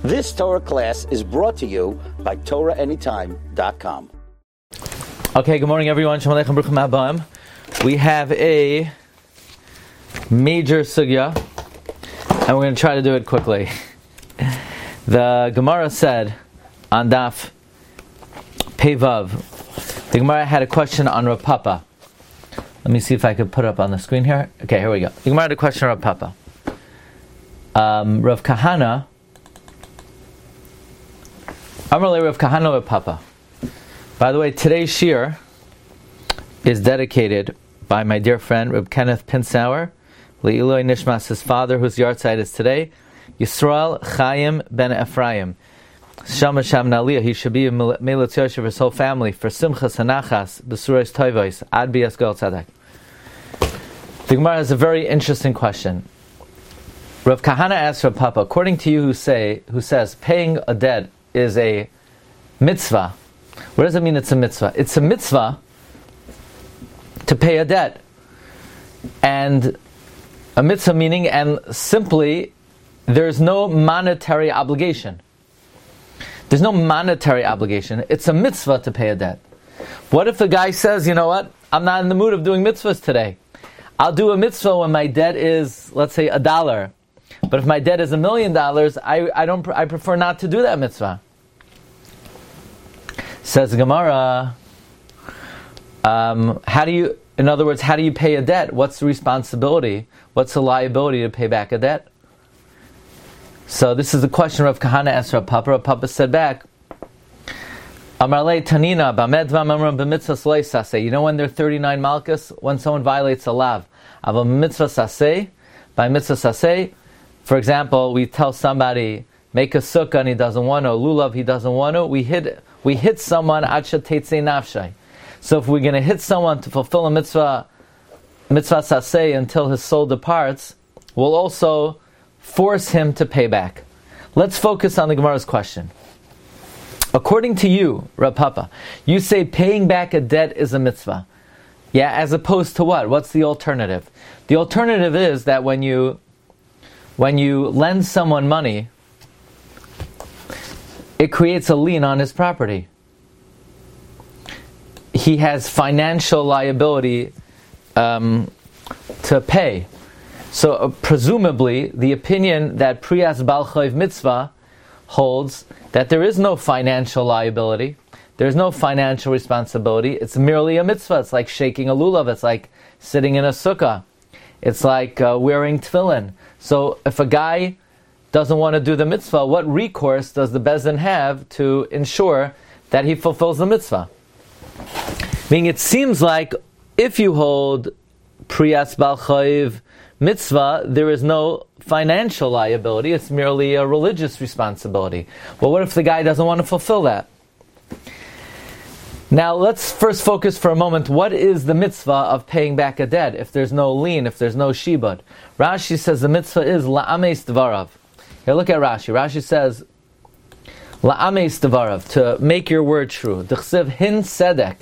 This Torah class is brought to you by TorahAnytime.com. Okay, good morning everyone. Shalom Aleichem, Bruchim Habayim. We have a major sugya, and we're going to try to do it quickly. The Gemara said on Daf Pei Vav, the Gemara had a question on Rav Papa. Let me see if I could put it up on the screen here. Okay, here we go. The Gemara had a question on Rav Papa. Rav Kahana, Amarle Rav Kahana Rav Papa. By the way, today's shir is dedicated by my dear friend Reb Kenneth Pinsauer, Le'iloi Nishmas, his father, whose yahrzeit is today, Yisrael Chaim ben Ephraim. Shama Sham Naliyah, he should be a Meilutz Yoshev, his whole family, for Simchas Hanachas, B'suros Toivos, Ad B'yas Gol Tzedek. The Gemara has a very interesting question. Rav Kahana asked Rav Papa, according to you who says paying a debt is a mitzvah, what does it mean it's a mitzvah? It's a mitzvah to pay a debt. And a mitzvah meaning, and simply, there's no monetary obligation. There's no monetary obligation. It's a mitzvah to pay a debt. What if the guy says, you know what, I'm not in the mood of doing mitzvahs today. I'll do a mitzvah when my debt is, let's say, $1. But if my debt is $1 million, I prefer not to do that mitzvah. Says the Gemara, how do you pay a debt? What's the responsibility? What's the liability to pay back a debt? So this is the question Rav Kahana asked Rav Papa. Rav Papa said back, Amarle Tanina, Bamed V'amamram b'mitzvah slei saseh. You know when there are 39 malchus? When someone violates a lav. Ava mitzvah saseh, by mitzvah saseh, for example, we tell somebody, make a sukkah and he doesn't want to, lulav he doesn't want to, we hit someone adsha teitzei nafshay. So if we're going to hit someone to fulfill a mitzvah saseh until his soul departs, we'll also force him to pay back. Let's focus on the Gemara's question. According to you, Rav Papa, you say paying back a debt is a mitzvah. Yeah, as opposed to what? What's the alternative? The alternative is that when you lend someone money, it creates a lien on his property. He has financial liability to pay. So presumably, the opinion that Priyas Bal Chayv Mitzvah holds that there is no financial liability, there's no financial responsibility, it's merely a mitzvah. It's like shaking a lulav, it's like sitting in a sukkah, it's like wearing tefillin. So if a guy doesn't want to do the mitzvah, what recourse does the Bezdin have to ensure that he fulfills the mitzvah? Meaning it seems like if you hold Priyas Bal Chayv mitzvah, there is no financial liability, it's merely a religious responsibility. Well, what if the guy doesn't want to fulfill that? Now, let's first focus for a moment, what is the mitzvah of paying back a debt if there's no lien, if there's no shibud? Rashi says the mitzvah is la'ameis devarav. Here, look at Rashi. Rashi says, la'ameis devarav, to make your word true. D'chsev hin sedek,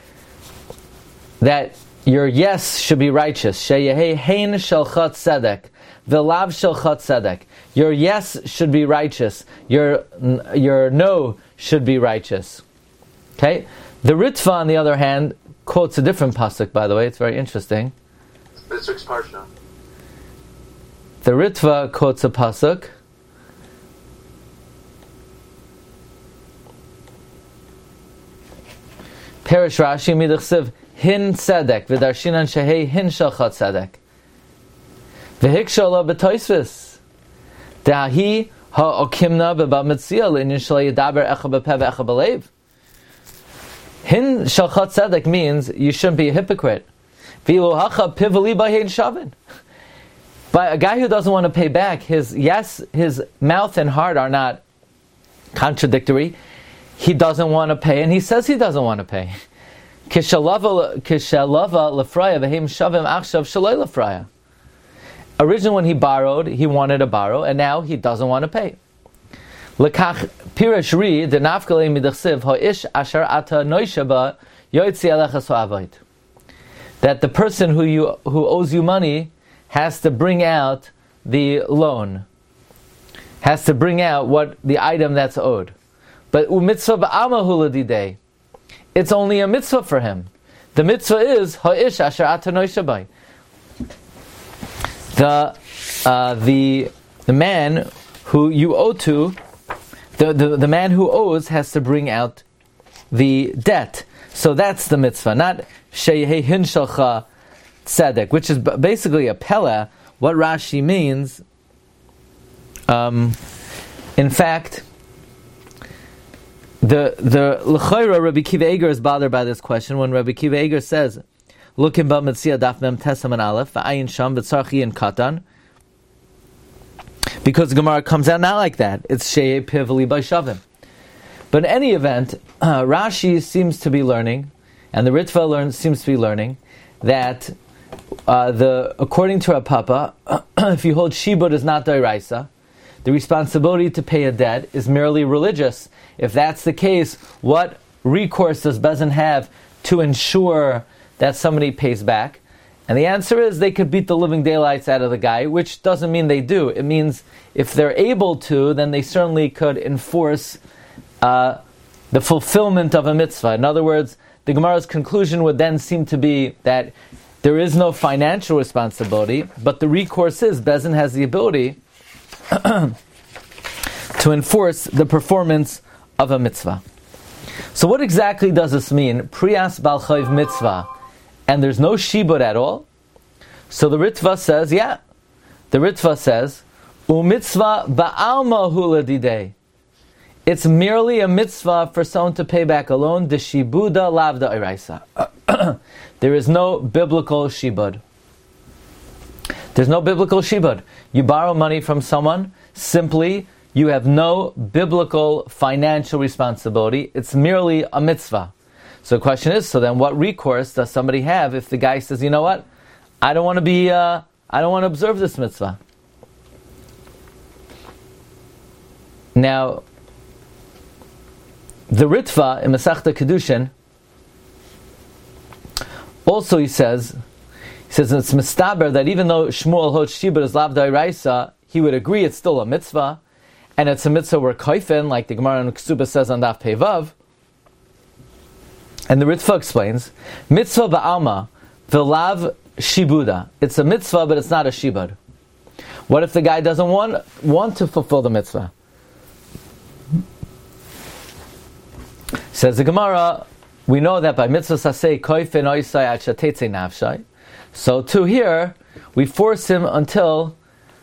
that your yes should be righteous. Sheyehei hein shelchat sedek, v'lav shelchat sedek. Your yes should be righteous. Your no should be righteous. Okay? The Ritva, on the other hand, quotes a different pasuk, by the way. It's very interesting. The Ritva quotes a pasuk. Perish Rashi midachsev hin tzedek v'darshinan shehei hin shalchat tzedek v'hikshala b'toisvis da'hi ha'okimna b'ba mitzia l'inyan shel yadaber echa b'peh v'echa b'leiv. Hin shalchat tzedek means you shouldn't be a hypocrite. V'ilo hacha pivali b'hein shavin. But a guy who doesn't want to pay back, his mouth and heart are not contradictory. He doesn't want to pay, and he says he doesn't want to pay. Kishalava lefraya v'heim shavim achshav shaloi lefraya. Originally, when he borrowed, he wanted to borrow, and now he doesn't want to pay. Lekach pirish ri the nafkalei midachsiv haish asher ata noishaba yoytzi alecha so'avoid. That the person who owes you money has to bring out the loan. has to bring out what the item that's owed. But mitzvah ba'alma huladidei, it's only a mitzvah for him. The mitzvah is ha'ish asher atanoi shabai. The man who you owe to, the man who owes has to bring out the debt. So that's the mitzvah, not sheyehi hin shalcha tzedek, which is basically a pella. What Rashi means, in fact, the l'chayra Rabbi Kiva Eger is bothered by this question when Rabbi Kiva Eger says, "Look in Bab Metzia Daf Mem Tesam and Aleph va'ayin sham v'tzarchi in katan," because the Gemara comes out not like that. It's sheyeh pivli by shavim. But in any event, Rashi seems to be learning, and the Ritva seems to be learning that according to Rav Papa, if you hold shibud is not d'oraisa, the responsibility to pay a debt is merely religious. If that's the case, what recourse does Bezin have to ensure that somebody pays back? And the answer is they could beat the living daylights out of the guy, which doesn't mean they do. It means if they're able to, then they certainly could enforce the fulfillment of a mitzvah. In other words, the Gemara's conclusion would then seem to be that there is no financial responsibility, but the recourse is Bezin has the ability to enforce the performance of a mitzvah. So what exactly does this mean? Priyas bal chayv mitzvah, and there's no shibud at all? So the Ritva says, yeah. The Ritva says, u'mitzvah ba'alma huladidei. It's merely a mitzvah for someone to pay back a loan. The shibuda lavda iraisa. There is no biblical shibud. There's no biblical shibud. You borrow money from someone, simply you have no biblical financial responsibility. It's merely a mitzvah. So the question is, so then what recourse does somebody have if the guy says, you know what, I don't want to observe this mitzvah. Now, the Ritva in Masechta Kedushin, also he says it's mistaber that even though Shmuel holds shibud is lav d'oraisa, he would agree it's still a mitzvah, and it's a mitzvah where koifen, like the Gemara in Ksuba says on Daf Peivav. And the Ritva explains, mitzvah ba'alma v'lav shibuda. It's a mitzvah, but it's not a shibud. What if the guy doesn't want to fulfill the mitzvah? Says the Gemara, we know that by mitzvah sasei koifen oisai ad shatetze nafshai. So too here, we force him until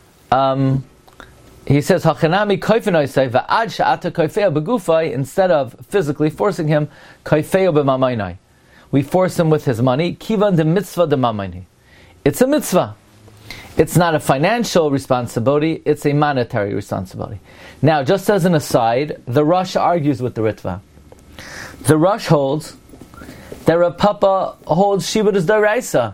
he says hachanami koifen oisai va'ad sha'ata koifeo begufai, instead of physically forcing him koifeo b'mamaynai. We force him with his money, kivan de mitzvah de mamayni. It's a mitzvah. It's not a financial responsibility, it's a monetary responsibility. Now, just as an aside, the Rosh argues with the Ritva. The Rosh holds that Rav Papa holds shibud is d'oraisa.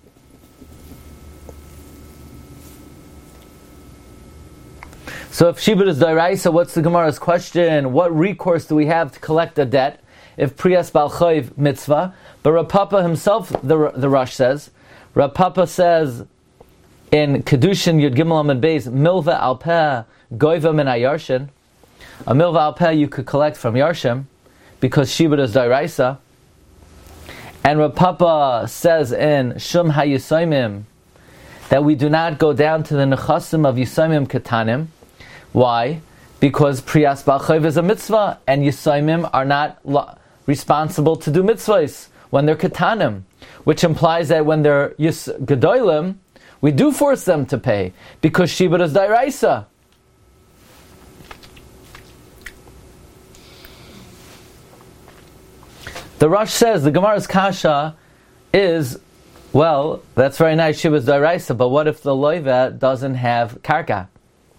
So if shibud is d'oraisa, what's the Gemara's question? What recourse do we have to collect a debt if priyas bal chayv mitzvah? But Rav Papa himself, the Rosh says, Rav Papa says in Kedushin Yud Gimel Amud Beis, milva al peh goiva min hayarshin. A milva al peh you could collect from Yarshim, because shibud is d'oraisa. And Rav Papa says in Shum HaYisaimim that we do not go down to the nechasim of Yisaimim Ketanim. Why? Because Priyas Bal Chayv is a mitzvah, and Yisaimim are not responsible to do mitzvahs when they're Ketanim, which implies that when they're Gedolim, we do force them to pay, because shibud is d'oraisa. The Rosh says the Gemara's kasha is, well, that's very nice, shibud d'oraisa, but what if the loiva doesn't have karka?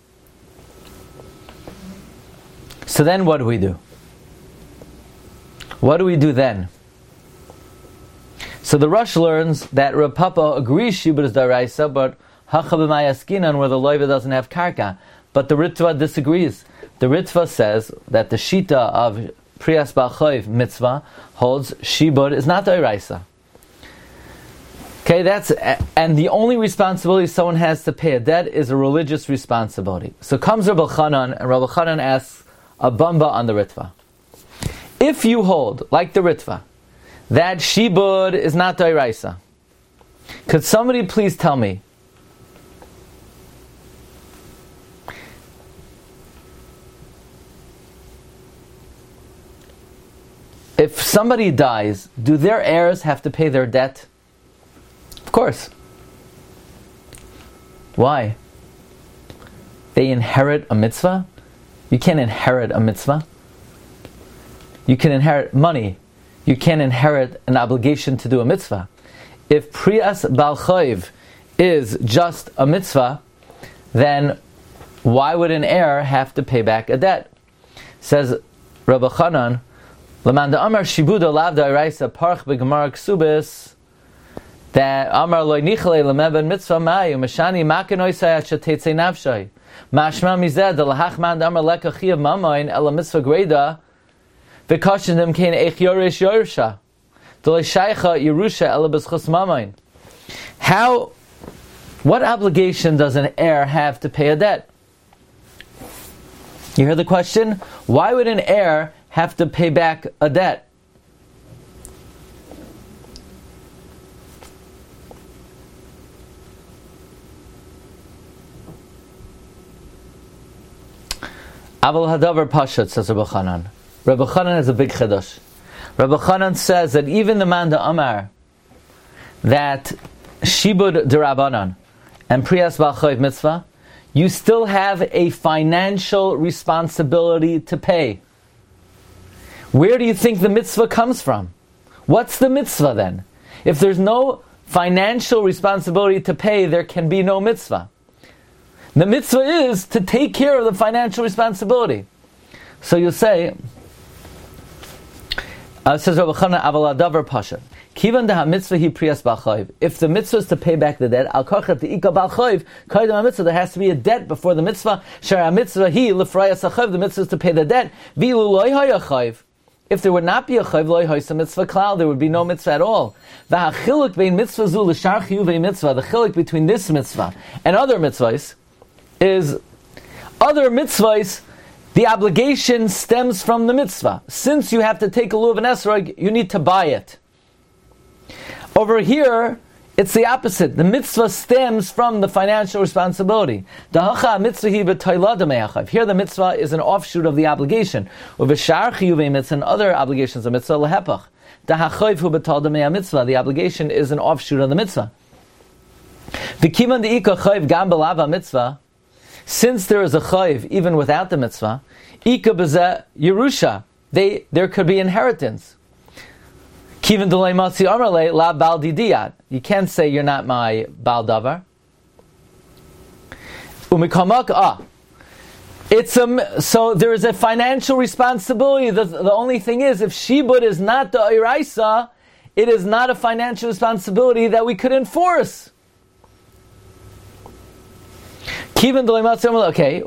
So then what do we do? What do we do then? So the Rosh learns that Rav Papa agrees shibud is d'oraisa, but hacha b'mayaskinan, where the loiva doesn't have karka. But the Ritva disagrees. The Ritva says that the shita of Priyas Bal Chayv mitzvah holds shibud is not d'oraisa. Okay, and the only responsibility someone has to pay a debt is a religious responsibility. So comes Rabbi Chanan, and Rabbi Chanan asks a bamba on the Ritva. If you hold, like the Ritva, that shibud is not d'oraisa, could somebody please tell me if somebody dies, do their heirs have to pay their debt? Of course. Why? They inherit a mitzvah? You can't inherit a mitzvah. You can inherit money. You can't inherit an obligation to do a mitzvah. If Priyas Bal Chayv is just a mitzvah, then why would an heir have to pay back a debt? Says Rabbi Chanan, Lamanda Amar Shibuda Lav Da'iraisa Parch B'Gemar Ksubis, that Amar Loi Nichalei Lameben Mitzvah Mayu Mashani Makanoi Sayat Shatetze Navshai Mashma Mized Lahachman Amar Leka Chiyav Mamain Ela Mitzvah Greda V'Kashanim Kain Eich Yoresh Yorsha Dolei Shaycha Yerusha Ela B'Schus Mamain. What obligation does an heir have to pay a debt? You hear the question? Why would an heir have to pay back a debt? Aval Hadavar Pashat, says Rabbi Chanan. Rabbi Chanan is a big chiddush. Rabbi Chanan says that even the man the Amar, that Shibud Derabanan and Priyas Bal Chayv Mitzvah, you still have a financial responsibility to pay. Where do you think the mitzvah comes from? What's the mitzvah then? If there's no financial responsibility to pay, there can be no mitzvah. The mitzvah is to take care of the financial responsibility. So you say, says Rabbi Chanan, Aval Adavar Pasha. Kivan deha mitzvah hi priyas bal chayv. If the mitzvah is to pay back the debt, al kachat the ika bal chayv, kaidam mitzvah, there has to be a debt before the mitzvah. Shara mitzvah hi lefrayas chayv. The mitzvah is to pay the debt. Vilu loy haya chayv. If there would not be a chayv loy hoysa mitzvah klal, there would be no mitzvah at all. V'hachiluk bein mitzvah zu l'shar chiyuvei mitzvah. The chiluk between this mitzvah and other mitzvahs is other mitzvahs. The obligation stems from the mitzvah. Since you have to take a lulav and esrog, you need to buy it. Over here, it's the opposite. The mitzvah stems from the financial responsibility. Here the mitzvah is an offshoot of the obligation. And other obligations of mitzvah, the obligation is an offshoot of the mitzvah. Since there is a chayv even without the mitzvah, Yerusha, there could be inheritance. You can't say you're not my bal davar. So there is a financial responsibility. The only thing is, if shibud is not the oiraisa, it is not a financial responsibility that we could enforce. Okay,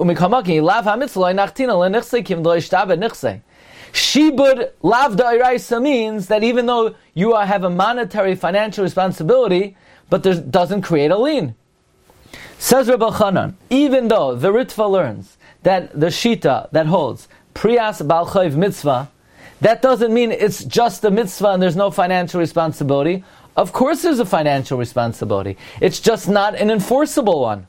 Shibud lav da'iraisa means that even though you have a monetary financial responsibility, but there doesn't create a lien. Says Rabbi Chanan, even though the Ritva learns that the Shita that holds Priyas Bal Chayv mitzvah, that doesn't mean it's just a mitzvah and there's no financial responsibility. Of course there's a financial responsibility. It's just not an enforceable one.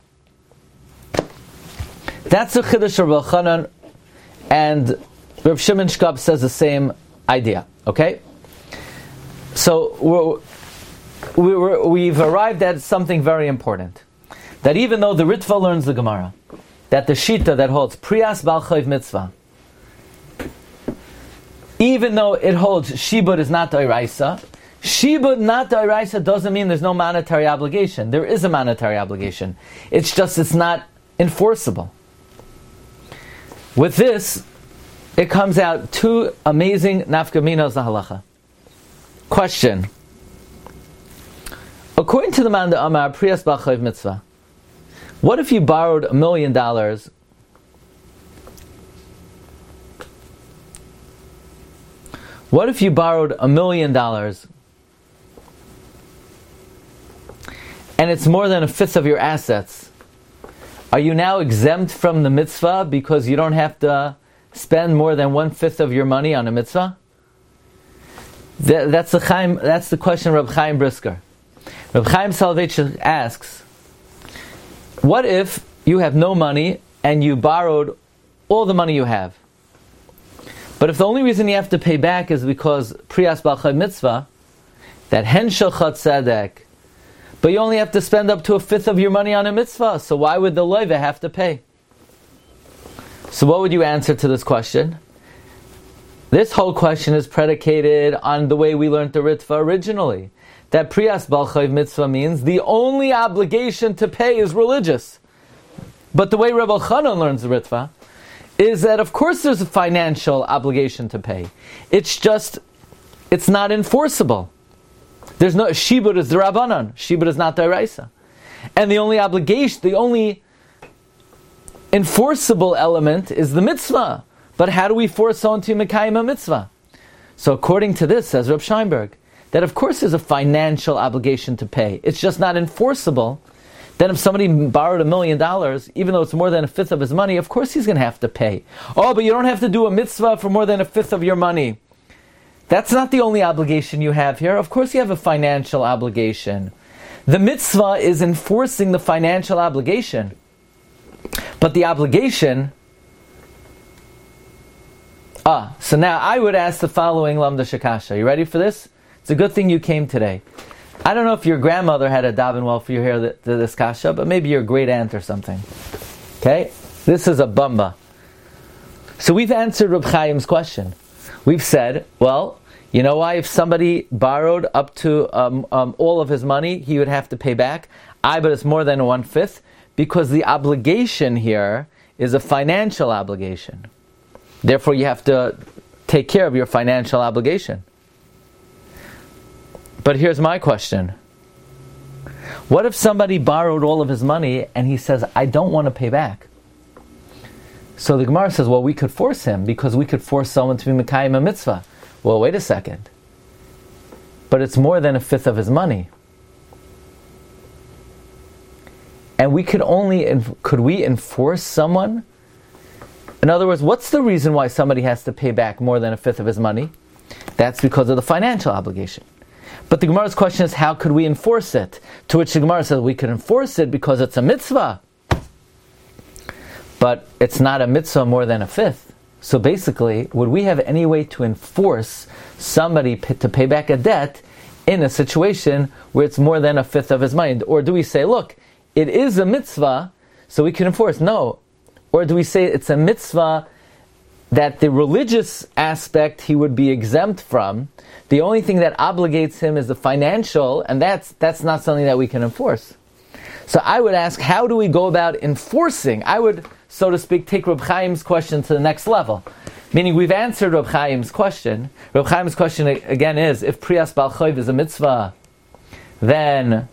That's the Chiddush of Rabbi Chanan, and Reb Shimon Shkab says the same idea. Okay, so we've arrived at something very important. That even though the Ritva learns the Gemara, that the Shita that holds Priyas Bal Chayv mitzvah, even though it holds Shibud is not D'oraisa, Shibud not D'oraisa doesn't mean there's no monetary obligation. There is a monetary obligation. It's just it's not enforceable. With this, it comes out two amazing nafkaminos halacha. Question: according to the man the Amar Priyas Bal Chayv mitzvah, what if you borrowed $1 million? What if you borrowed $1 million and it's more than a fifth of your assets, are you now exempt from the mitzvah because you don't have to spend more than 1/5 of your money on a mitzvah? That's the question of Reb Chaim Brisker. Reb Chaim Soloveitchik asks, what if you have no money and you borrowed all the money you have? But if the only reason you have to pay back is because Priyas Bal Chai Mitzvah, that Hen Shochat Tzedek, but you only have to spend up to 1/5 of your money on a mitzvah, so why would the loiva have to pay? So what would you answer to this question? This whole question is predicated on the way we learned the Ritva originally. That Priyas Bal Chai Mitzvah means the only obligation to pay is religious. But the way Reb Elchanan learns the Ritva is that of course there's a financial obligation to pay. It's not enforceable. There's no, Shibud is the Rabbanan, Shibud is not the Oraisa. And the only obligation, the only enforceable element is the mitzvah. But how do we force someone to Mekayim a mitzvah? So according to this, says Reb Scheinberg, that of course there's a financial obligation to pay. It's just not enforceable. Then if somebody borrowed $1 million, even though it's more than 1/5 of his money, of course he's going to have to pay. Oh, but you don't have to do a mitzvah for more than 1/5 of your money. That's not the only obligation you have here. Of course you have a financial obligation. The mitzvah is enforcing the financial obligation. But the obligation... so now I would ask the following Lamda Shakasha. You ready for this? It's a good thing you came today. I don't know if your grandmother had a daven well for you here, this kasha, but maybe your great aunt or something. Okay? This is a bamba. So we've answered Reb Chaim's question. We've said, well, you know why if somebody borrowed up to all of his money, he would have to pay back? But it's more than 1/5, because the obligation here is a financial obligation. Therefore, you have to take care of your financial obligation. But here's my question. What if somebody borrowed all of his money and he says, I don't want to pay back? So the Gemara says, well, we could force him because we could force someone to be Mekayim a mitzvah. Well, wait a second. But it's more than 1/5 of his money. And could we enforce someone? In other words, what's the reason why somebody has to pay back more than 1/5 of his money? That's because of the financial obligation. But the Gemara's question is, how could we enforce it? To which the Gemara says, we could enforce it because it's a mitzvah. But it's not a mitzvah more than 1/5. So basically, would we have any way to enforce somebody to pay back a debt in a situation where it's more than 1/5 of his money? Or do we say, look, it is a mitzvah, so we can enforce? No. Or do we say it's a mitzvah that the religious aspect he would be exempt from? The only thing that obligates him is the financial, and that's not something that we can enforce. So I would ask, how do we go about enforcing? I would, so to speak, take Reb Chaim's question to the next level. Meaning we've answered Reb Chaim's question. Reb Chaim's question again is, if Priyas Bal Chai is a mitzvah, then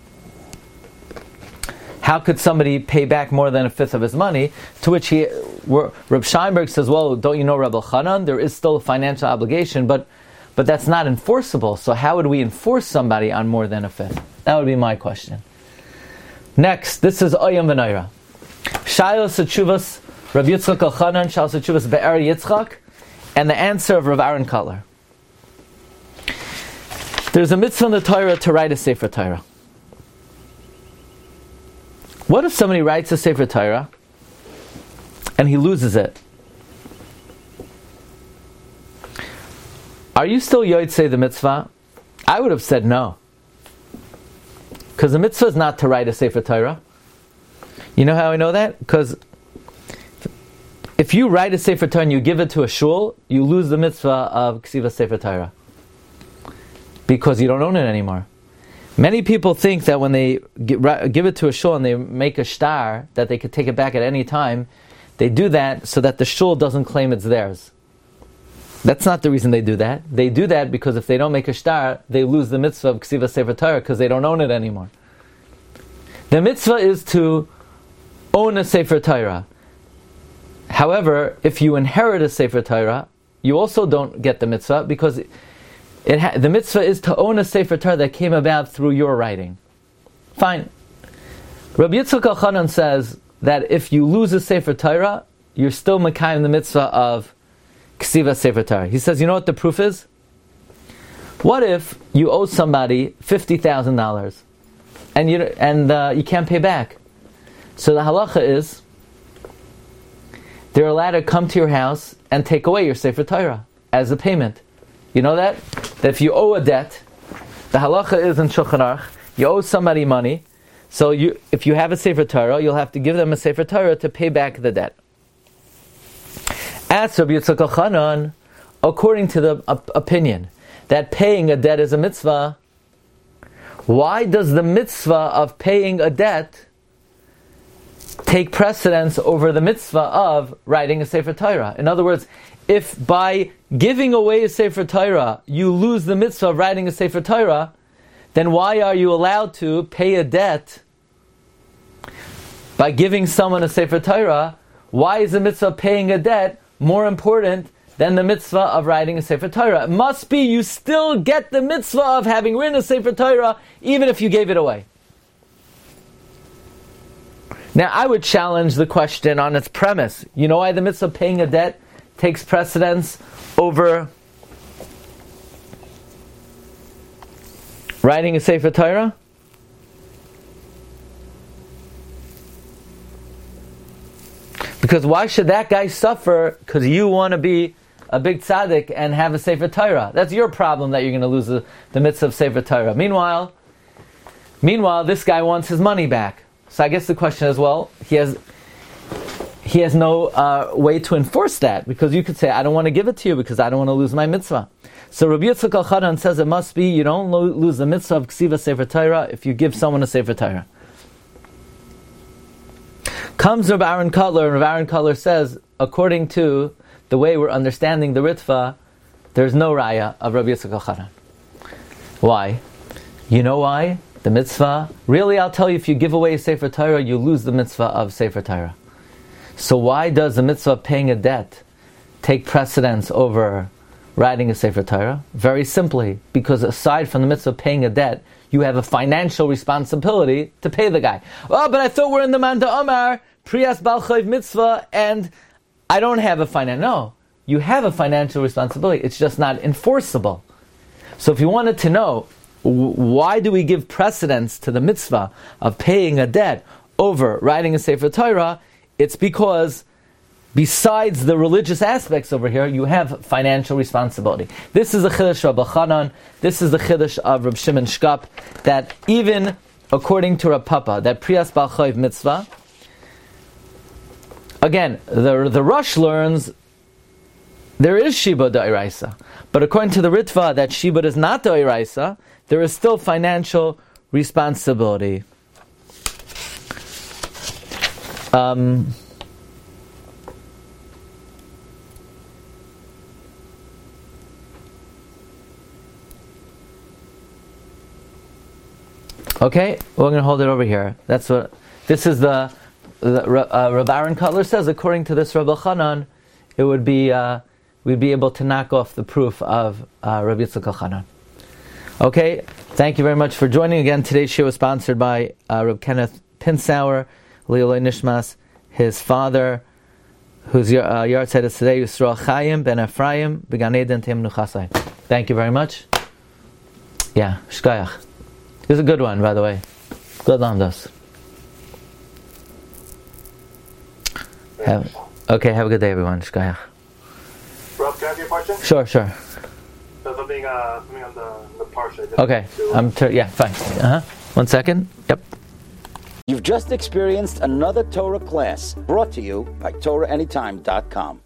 how could somebody pay back more than 1/5 of his money? To which Reb Scheinberg says, well, don't you know Reb Elchanan? There is still a financial obligation, but that's not enforceable. So how would we enforce somebody on more than 1/5? That would be my question. Next, this is Oyam V'Naira. Shailos Tshuvas Rav Yitzchak Elchanan, Shailos Tshuvas Be'er Yitzchak, and the answer of Rav Aaron Kotler. There's a mitzvah in the Torah to write a Sefer Torah. What if somebody writes a Sefer Torah and he loses it? Are you still Yotzei the mitzvah? I would have said no. Because the mitzvah is not to write a Sefer Torah. You know how I know that? Because if you write a Sefer Torah and you give it to a shul, you lose the mitzvah of Ksiva Sefer Torah. Because you don't own it anymore. Many people think that when they give it to a shul and they make a shtar, that they could take it back at any time. They do that so that the shul doesn't claim it's theirs. That's not the reason they do that. They do that because if they don't make a shtar, they lose the mitzvah of Ksiva Sefer Torah because they don't own it anymore. The mitzvah is to own a Sefer Torah. However, if you inherit a Sefer Torah, you also don't get the mitzvah because the mitzvah is to own a Sefer Torah that came about through your writing. Fine. Rabbi Yitzchak Elchanan says that if you lose a Sefer Torah, you're still Mekayim the mitzvah of Ksiva Sefer Torah. He says, you know what the proof is? What if you owe somebody $50,000 and you can't pay back? So the halacha is, they're allowed to come to your house and take away your Sefer Torah as a payment. You know that? That if you owe a debt, the halacha is in Shulchan Aruch, you owe somebody money, so if you have a Sefer Torah, you'll have to give them a Sefer Torah to pay back the debt. As Rabbi Yitzchak Elchanan, according to the opinion that paying a debt is a mitzvah, why does the mitzvah of paying a debt take precedence over the mitzvah of writing a Sefer Torah? In other words, if by giving away a Sefer Torah you lose the mitzvah of writing a Sefer Torah, then why are you allowed to pay a debt by giving someone a Sefer Torah? Why is the mitzvah of paying a debt more important than the mitzvah of writing a Sefer Torah? It must be you still get the mitzvah of having written a Sefer Torah even if you gave it away. Now I would challenge the question on its premise. You know why the mitzvah of paying a debt takes precedence over writing a Sefer Torah? Because why should that guy suffer because you want to be a big tzaddik and have a Sefer Torah? That's your problem that you're going to lose the mitzvah of Sefer Torah. Meanwhile, this guy wants his money back. So I guess the question is, well, he has no way to enforce that, because you could say, I don't want to give it to you because I don't want to lose my mitzvah. So Rabbi Yitzchak Elchanan says it must be you don't lose the mitzvah of Ksiva Sefer Torah if you give someone a Sefer Torah. Comes Rabbi Aaron Kotler, and Rabbi Aaron Kotler says, according to the way we're understanding the Ritva, there's no raya of Rabbi Yitzchak Elchanan. Why? You know why? The mitzvah, really I'll tell you, if you give away a Sefer Torah, you lose the mitzvah of Sefer Torah. So why does the mitzvah of paying a debt take precedence over writing a Sefer Torah? Very simply, because aside from the mitzvah of paying a debt, you have a financial responsibility to pay the guy. Oh, but I thought we're in the Manda Omar, Priyas Bal Chayv Mitzvah, and I don't have a financial... No, you have a financial responsibility. It's just not enforceable. So if you wanted to know, why do we give precedence to the mitzvah of paying a debt over writing a Sefer Torah? It's because besides the religious aspects over here, you have financial responsibility. This is a chiddush of Rabbi Chanan. This is the chiddush of Reb Shimon Shkap, that even according to Rav Papa, that Priyas Bal Chayv mitzvah, again, the Rosh learns there is Shibud D'Oraisa, but according to the Ritva, that Shibud is not D'Oraisa, there is still financial responsibility. Okay, we're going to hold it over here. That's what this is. The Rabbi Aaron Kotler says, according to this Rabbi Chanan, it would be we'd be able to knock off the proof of Rabbi Yitzchak Elchanan. Okay, thank you very much for joining again. Today's show was sponsored by Reb Kenneth Pinsauer, Leiloi Nishmas, his father, whose yahrzeit is today, Yisrael Chaim ben Ephraim, Began Eden Teim Nuchasai. Thank you very much. Yeah, Shkayach. This is a good one, by the way. Good lamdos. Have a good day, everyone. Shkayach. Rob, can I have your question? Sure. So something on the parsha. Okay, fine. 1 second. Yep. You've just experienced another Torah class brought to you by TorahAnytime.com.